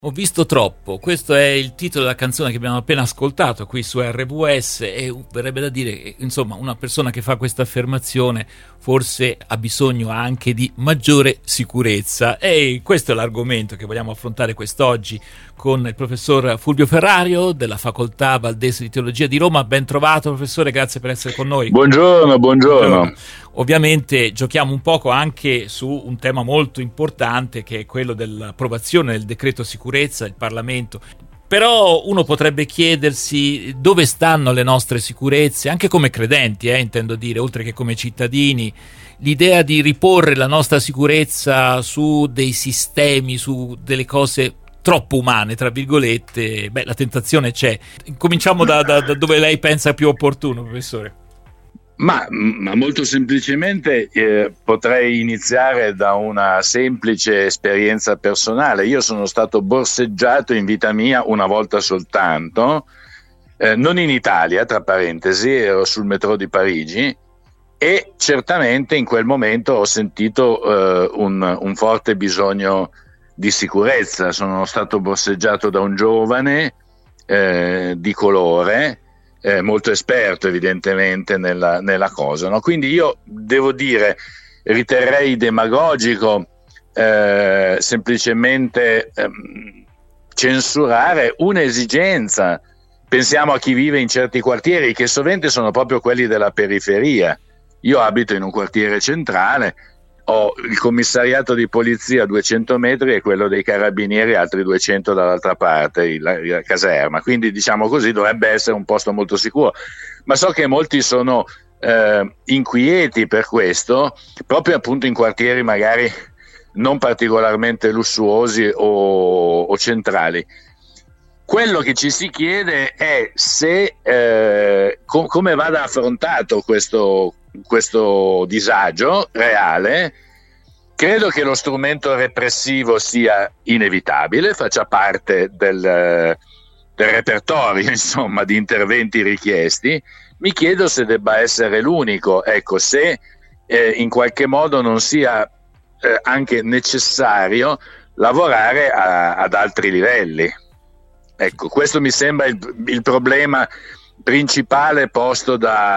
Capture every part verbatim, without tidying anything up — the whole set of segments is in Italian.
Ho visto troppo, questo è il titolo della canzone che abbiamo appena ascoltato qui su R W S e verrebbe da dire che insomma una persona che fa questa affermazione forse ha bisogno anche di maggiore sicurezza e questo è l'argomento che vogliamo affrontare quest'oggi con il professor Fulvio Ferrario della Facoltà Valdese di Teologia di Roma. Ben trovato professore, grazie per essere con noi. Buongiorno, buongiorno. buongiorno. Ovviamente giochiamo un poco anche su un tema molto importante che è quello dell'approvazione del decreto sicurezza del Parlamento. Però uno potrebbe chiedersi dove stanno le nostre sicurezze, anche come credenti, eh, intendo dire, oltre che come cittadini. L'idea di riporre la nostra sicurezza su dei sistemi, su delle cose troppo umane, tra virgolette, beh, la tentazione c'è. Cominciamo da, da, da dove lei pensa più opportuno, professore. Ma, ma molto semplicemente eh, potrei iniziare da una semplice esperienza personale. Io sono stato borseggiato in vita mia una volta soltanto, eh, non in Italia, tra parentesi, ero sul metro di Parigi e certamente in quel momento ho sentito eh, un, un forte bisogno di sicurezza. Sono stato borseggiato da un giovane eh, di colore, Eh, molto esperto evidentemente nella, nella cosa, no? Quindi io devo dire, riterrei demagogico eh, semplicemente ehm, censurare un'esigenza. Pensiamo a chi vive in certi quartieri che sovente sono proprio quelli della periferia. Io abito in un quartiere centrale, ho il commissariato di polizia a duecento metri e quello dei carabinieri altri duecento dall'altra parte, la, la caserma, quindi diciamo così dovrebbe essere un posto molto sicuro, ma so che molti sono eh, inquieti per questo, proprio appunto in quartieri magari non particolarmente lussuosi o, o centrali. Quello che ci si chiede è se eh, com- come vada affrontato questo questo disagio reale. Credo che lo strumento repressivo sia inevitabile, faccia parte del, del repertorio, insomma, di interventi richiesti. Mi chiedo se debba essere l'unico, ecco, se eh, in qualche modo non sia eh, anche necessario lavorare a, ad altri livelli. Ecco, questo mi sembra il, il problema principale posto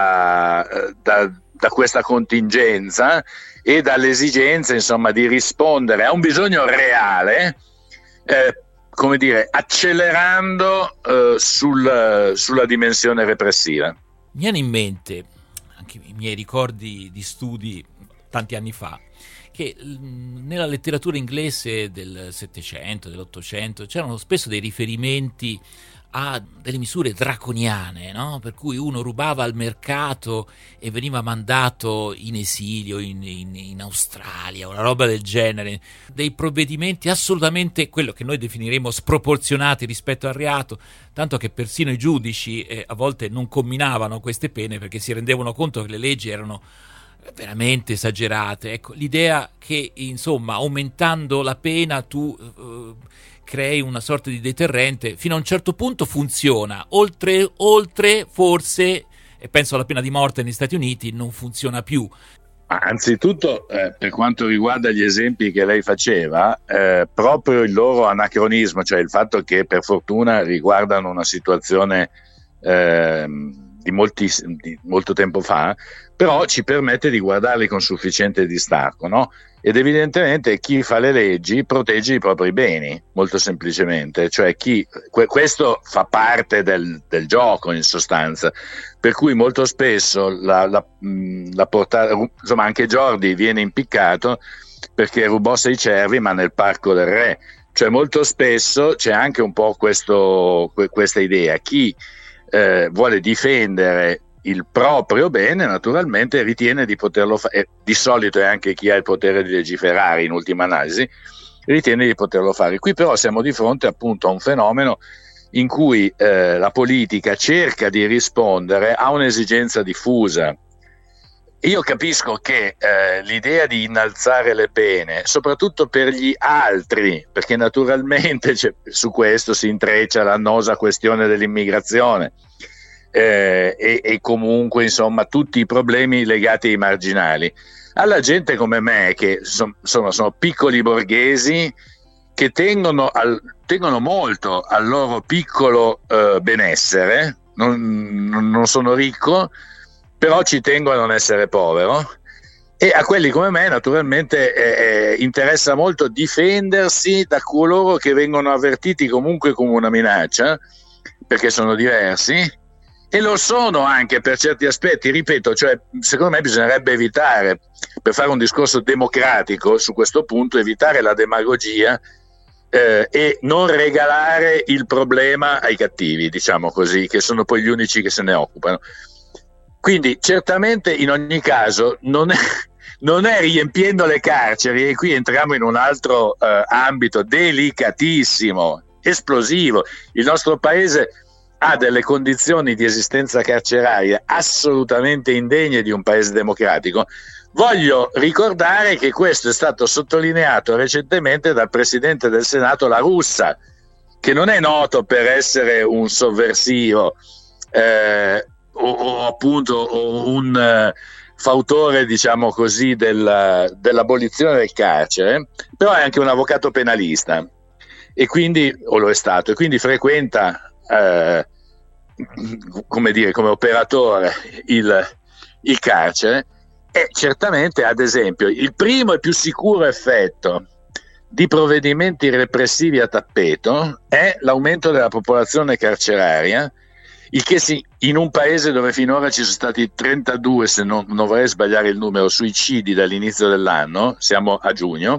da, da da questa contingenza e dall'esigenza, insomma, di rispondere a un bisogno reale, eh, come dire, accelerando eh, sul, sulla dimensione repressiva. Mi viene in mente, anche i miei ricordi di studi tanti anni fa, che nella letteratura inglese del Settecento, dell'Ottocento, c'erano spesso dei riferimenti a delle misure draconiane, no? Per cui uno rubava al mercato e veniva mandato in esilio in, in, in Australia, una roba del genere, dei provvedimenti assolutamente quello che noi definiremo sproporzionati rispetto al reato, tanto che persino i giudici eh, a volte non comminavano queste pene perché si rendevano conto che le leggi erano veramente esagerate. Ecco, l'idea che insomma aumentando la pena tu eh, crei una sorta di deterrente fino a un certo punto funziona, oltre, oltre forse, e penso alla pena di morte negli Stati Uniti, non funziona più. Anzitutto eh, per quanto riguarda gli esempi che lei faceva, eh, proprio il loro anacronismo, cioè il fatto che per fortuna riguardano una situazione eh, di, molti, di molto tempo fa, però ci permette di guardarli con sufficiente distacco, no? Ed evidentemente chi fa le leggi protegge i propri beni, molto semplicemente, cioè chi que- questo fa parte del, del gioco in sostanza, per cui molto spesso la, la, la portata, insomma anche Jordi viene impiccato perché rubò sei cervi ma nel parco del re, cioè molto spesso c'è anche un po' questo, que- questa idea, chi eh, vuole difendere il proprio bene naturalmente ritiene di poterlo fare, di solito è anche chi ha il potere di legiferare in ultima analisi, ritiene di poterlo fare. Qui però siamo di fronte appunto a un fenomeno in cui eh, la politica cerca di rispondere a un'esigenza diffusa. Io capisco che eh, l'idea di innalzare le pene, soprattutto per gli altri, perché naturalmente su questo si intreccia l'annosa questione dell'immigrazione, Eh, e, e comunque insomma tutti i problemi legati ai marginali, alla gente come me che so, insomma sono piccoli borghesi che tengono, al, tengono molto al loro piccolo eh, benessere, non, non sono ricco, però ci tengo a non essere povero, e a quelli come me naturalmente eh, eh, interessa molto difendersi da coloro che vengono avvertiti comunque come una minaccia, perché sono diversi, e lo sono anche per certi aspetti, ripeto, cioè secondo me bisognerebbe evitare, per fare un discorso democratico su questo punto, evitare la demagogia eh, e non regalare il problema ai cattivi, diciamo così, che sono poi gli unici che se ne occupano. Quindi certamente in ogni caso non è, non è riempiendo le carceri, e qui entriamo in un altro eh, ambito delicatissimo, esplosivo. Il nostro paese ha delle condizioni di esistenza carceraria assolutamente indegne di un paese democratico. Voglio ricordare che questo è stato sottolineato recentemente dal Presidente del Senato La Russa, che non è noto per essere un sovversivo eh, o, o appunto o un uh, fautore, diciamo così, del, dell'abolizione del carcere, però è anche un avvocato penalista, e quindi, o lo è stato, e quindi frequenta eh, come dire, come operatore il, il carcere, e certamente, ad esempio, il primo e più sicuro effetto di provvedimenti repressivi a tappeto è l'aumento della popolazione carceraria, il che si, in un paese dove finora ci sono stati trentadue, se non, non vorrei sbagliare il numero, suicidi dall'inizio dell'anno, siamo a giugno,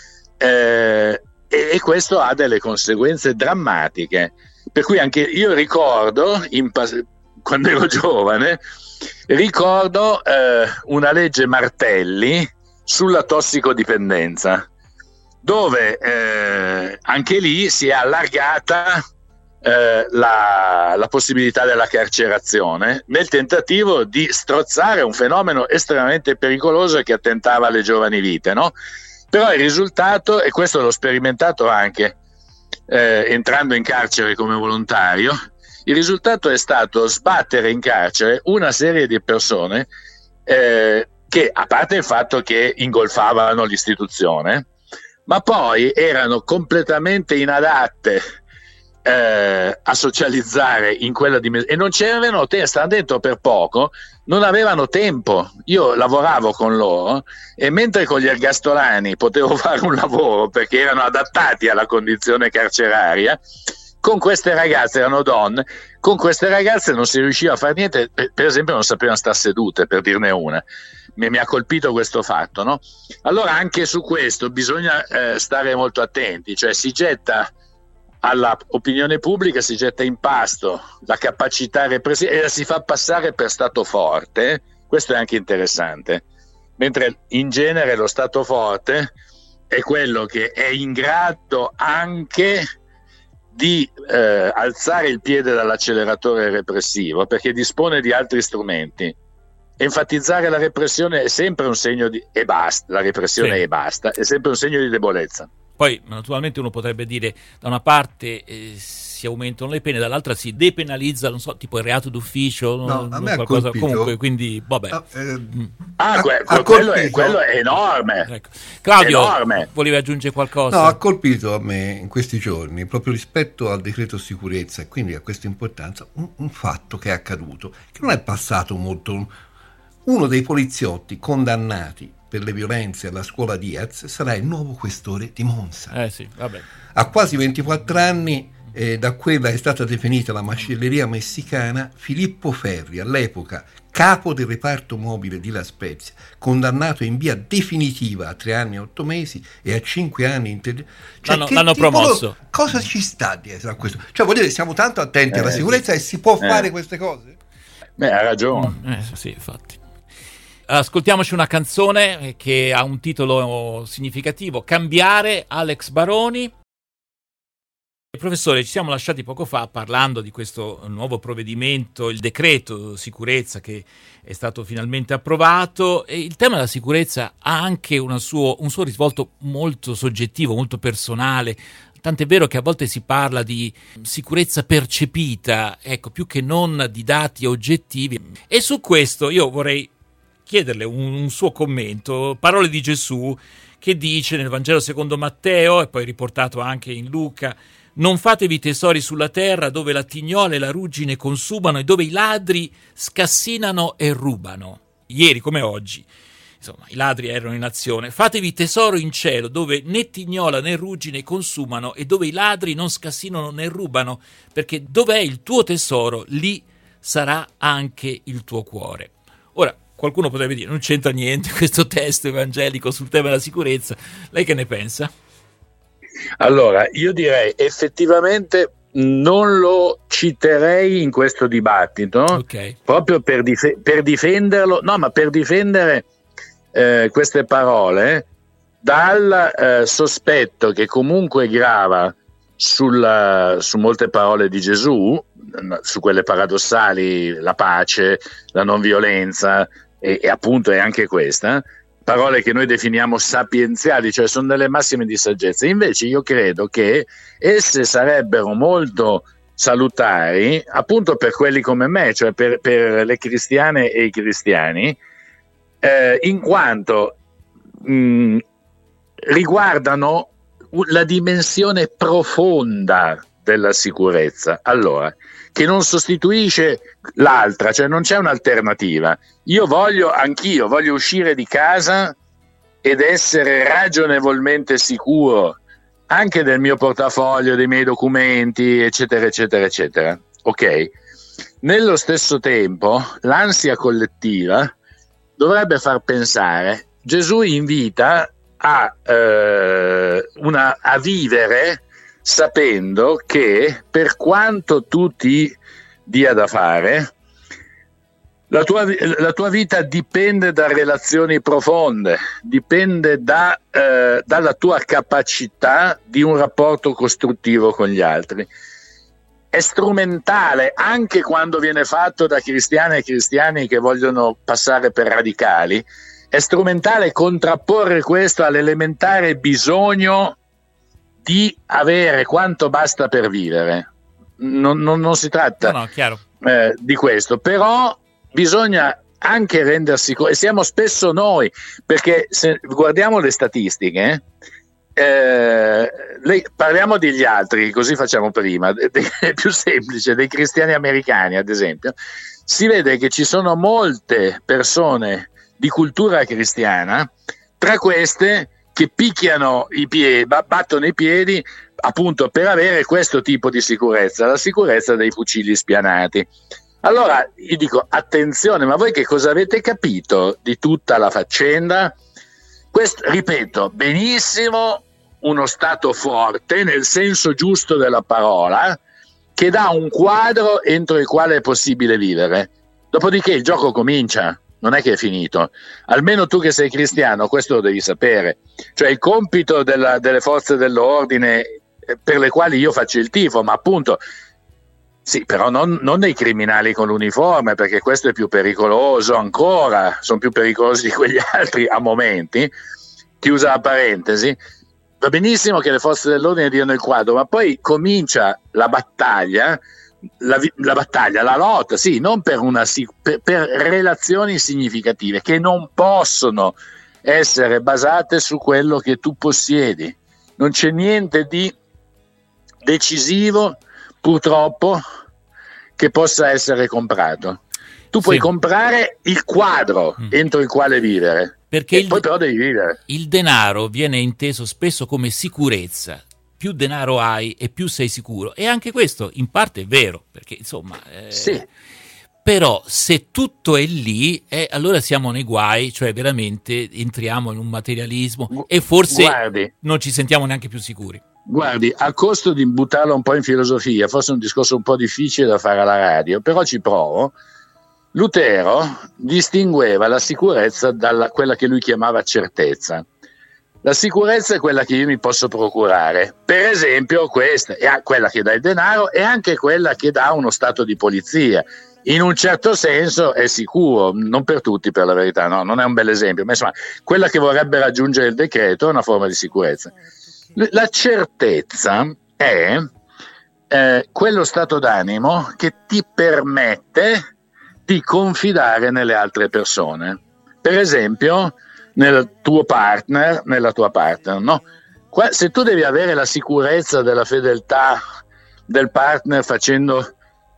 eh, e, e questo ha delle conseguenze drammatiche. Per cui anche io ricordo, in, quando ero giovane, ricordo eh, una legge Martelli sulla tossicodipendenza, dove eh, anche lì si è allargata eh, la, la possibilità della carcerazione, nel tentativo di strozzare un fenomeno estremamente pericoloso che attentava alle giovani vite, no? Però il risultato, e questo l'ho sperimentato anche eh, entrando in carcere come volontario, il risultato è stato sbattere in carcere una serie di persone eh, che, a parte il fatto che ingolfavano l'istituzione, ma poi erano completamente inadatte eh, a socializzare in quella dimensione, e non c'erano te, stavano dentro per poco, non avevano tempo. Io lavoravo con loro, e mentre con gli ergastolani potevo fare un lavoro perché erano adattati alla condizione carceraria, con queste ragazze, erano donne, con queste ragazze non si riusciva a fare niente, per esempio non sapevano stare sedute, per dirne una. Mi, mi ha colpito questo fatto, no? Allora anche su questo bisogna eh, stare molto attenti, cioè si getta alla opinione pubblica, si getta in pasto la capacità repressiva e la si fa passare per stato forte. Questo è anche interessante, mentre in genere lo stato forte è quello che è in grado anche di eh, alzare il piede dall'acceleratore repressivo, perché dispone di altri strumenti. Enfatizzare la repressione è sempre un segno di e basta, la repressione sì. e basta, è sempre un segno di debolezza. Poi naturalmente uno potrebbe dire, da una parte eh, si aumentano le pene, dall'altra si depenalizza, non so, tipo il reato d'ufficio, no, non, a me qualcosa, ha colpito. comunque, quindi vabbè. Ah, eh, ah que- que- quello, è, quello è enorme. Ecco. Claudio, enorme. volevi aggiungere qualcosa? No, ha colpito a me in questi giorni, proprio rispetto al decreto sicurezza e quindi a questa importanza, un, un fatto che è accaduto, che non è passato molto. Uno dei poliziotti condannati per le violenze alla scuola Diaz sarà il nuovo questore di Monza. Eh sì, vabbè. Ha quasi ventiquattro anni, eh, da quella è stata definita la macelleria messicana. Filippo Ferri, all'epoca capo del reparto mobile di La Spezia, condannato in via definitiva a tre anni e otto mesi e a cinque anni in ter- cioè, l'hanno, l'hanno promosso. Cosa ci sta dietro a questo? Cioè, vuol dire, siamo tanto attenti eh, alla sicurezza, sì. E si può eh. fare queste cose? Beh, ha ragione. Eh, sì, infatti. Ascoltiamoci una canzone che ha un titolo significativo, Cambiare, Alex Baroni. Professore, ci siamo lasciati poco fa parlando di questo nuovo provvedimento, il decreto sicurezza che è stato finalmente approvato, e il tema della sicurezza ha anche una suo, un suo risvolto molto soggettivo, molto personale, tant'è vero che a volte si parla di sicurezza percepita, ecco, più che non di dati oggettivi, e su questo io vorrei chiederle un, un suo commento. Parole di Gesù che dice nel Vangelo secondo Matteo, e poi riportato anche in Luca: non fatevi tesori sulla terra dove la tignola e la ruggine consumano e dove i ladri scassinano e rubano. Ieri come oggi, insomma, i ladri erano in azione. Fatevi tesoro in cielo dove né tignola né ruggine consumano e dove i ladri non scassinano né rubano, perché dov'è il tuo tesoro, lì sarà anche il tuo cuore. Ora, qualcuno potrebbe dire: non c'entra niente questo testo evangelico sul tema della sicurezza. Lei che ne pensa? Allora, io direi effettivamente non lo citerei in questo dibattito, okay. proprio per, dif- per difenderlo, no, ma per difendere eh, queste parole dal eh, sospetto che comunque grava sul, su molte parole di Gesù, su quelle paradossali, la pace, la non violenza, e, e appunto è anche questa, parole che noi definiamo sapienziali, cioè sono delle massime di saggezza. Invece io credo che esse sarebbero molto salutari appunto per quelli come me, cioè per, per le cristiane e i cristiani, eh, in quanto mh, riguardano la dimensione profonda della sicurezza, allora, che non sostituisce l'altra, cioè non c'è un'alternativa. Io voglio, anch'io voglio uscire di casa ed essere ragionevolmente sicuro anche del mio portafoglio, dei miei documenti, eccetera, eccetera, eccetera. Ok? Nello stesso tempo, l'ansia collettiva dovrebbe far pensare, Gesù invita a, eh, una, a vivere sapendo che per quanto tu ti dia da fare, la tua, la tua vita dipende da relazioni profonde, dipende da, eh, dalla tua capacità di un rapporto costruttivo con gli altri. È strumentale anche quando viene fatto da cristiane e cristiani che vogliono passare per radicali, è strumentale contrapporre questo all'elementare bisogno di avere quanto basta per vivere. Non, non, non si tratta no, no, chiaro. Eh, di questo, però bisogna anche rendersi conto, e siamo spesso noi, perché se guardiamo le statistiche, eh, le, parliamo degli altri, così facciamo prima, de, de, è più semplice, dei cristiani americani ad esempio, si vede che ci sono molte persone di cultura cristiana, tra queste che picchiano i piedi, battono i piedi appunto per avere questo tipo di sicurezza, la sicurezza dei fucili spianati. Allora io dico attenzione, ma voi che cosa avete capito di tutta la faccenda? Questo, ripeto, benissimo uno Stato forte nel senso giusto della parola, che dà un quadro entro il quale è possibile vivere. Dopodiché il gioco comincia. Non è che è finito, almeno tu che sei cristiano questo lo devi sapere, cioè il compito della, delle forze dell'ordine per le quali io faccio il tifo, ma appunto sì, però non, non dei criminali con l'uniforme, perché questo è più pericoloso ancora, sono più pericolosi di quegli altri a momenti, chiusa la parentesi. Va benissimo che le forze dell'ordine diano il quadro, ma poi comincia la battaglia La, la battaglia, la lotta, sì, non per, una, per, per relazioni significative che non possono essere basate su quello che tu possiedi. Non c'è niente di decisivo, purtroppo, che possa essere comprato. Tu puoi sì. comprare il quadro mm. entro il quale vivere, perché e il, poi però devi vivere. Il denaro viene inteso spesso come sicurezza. Più denaro hai e più sei sicuro, e anche questo in parte è vero, perché insomma eh, sì. Però se tutto è lì, eh, allora siamo nei guai, cioè veramente entriamo in un materialismo Gu- e forse guardi, non ci sentiamo neanche più sicuri. Guardi, a costo di buttarlo un po' in filosofia, forse è un discorso un po' difficile da fare alla radio, però ci provo. Lutero distingueva la sicurezza da quella che lui chiamava certezza. La sicurezza è quella che io mi posso procurare, per esempio questa, è quella che dà il denaro e anche quella che dà uno stato di polizia. In un certo senso è sicuro, non per tutti per la verità, no, non è un bel esempio, ma insomma quella che vorrebbe raggiungere il decreto è una forma di sicurezza. La certezza è eh, quello stato d'animo che ti permette di confidare nelle altre persone. per esempio nel tuo partner, nella tua partner, no? Qua, se tu devi avere la sicurezza della fedeltà del partner facendo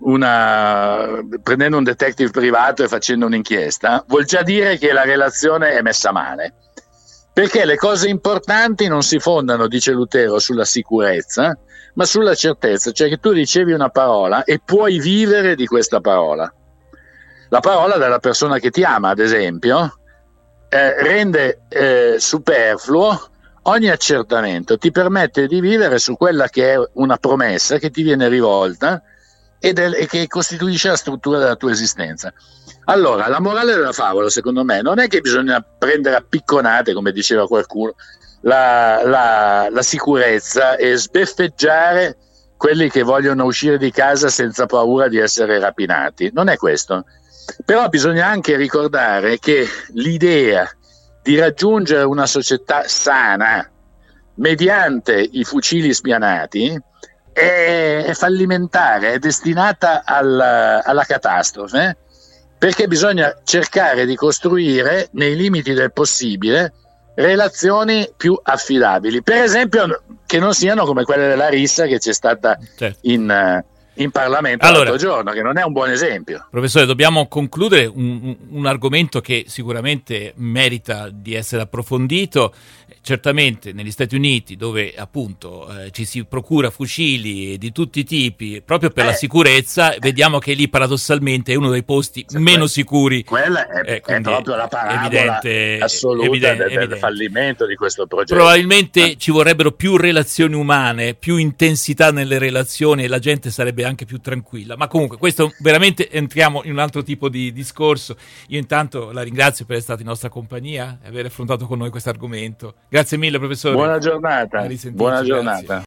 una prendendo un detective privato e facendo un'inchiesta, vuol già dire che la relazione è messa male, perché le cose importanti non si fondano, dice Lutero, sulla sicurezza, ma sulla certezza, cioè che tu ricevi una parola e puoi vivere di questa parola. La parola della persona che ti ama, ad esempio, eh, rende eh, superfluo ogni accertamento, ti permette di vivere su quella che è una promessa che ti viene rivolta e, del, e che costituisce la struttura della tua esistenza. Allora, la morale della favola, secondo me, non è che bisogna prendere a picconate, come diceva qualcuno, la, la, la sicurezza e sbeffeggiare quelli che vogliono uscire di casa senza paura di essere rapinati. Non è questo. Però bisogna anche ricordare che l'idea di raggiungere una società sana mediante i fucili spianati è, è fallimentare, è destinata alla, alla catastrofe, perché bisogna cercare di costruire, nei limiti del possibile, relazioni più affidabili, per esempio che non siano come quelle della rissa che c'è stata certo. in, in Parlamento allora, l'altro giorno, che non è un buon esempio. Professore, dobbiamo concludere un, un argomento che sicuramente merita di essere approfondito. Certamente negli Stati Uniti, dove appunto eh, ci si procura fucili di tutti i tipi proprio per eh. la sicurezza, vediamo che lì paradossalmente è uno dei posti cioè, meno que- sicuri. Quella è, eh, è proprio la parabola evidente, assoluta evidente, del, del evidente. fallimento di questo progetto. Probabilmente eh. ci vorrebbero più relazioni umane, più intensità nelle relazioni e la gente sarebbe anche più tranquilla. Ma comunque questo veramente entriamo in un altro tipo di discorso. Io intanto la ringrazio per essere stata in nostra compagnia e aver affrontato con noi questo argomento. Grazie mille, professore. Buona giornata. Buona giornata.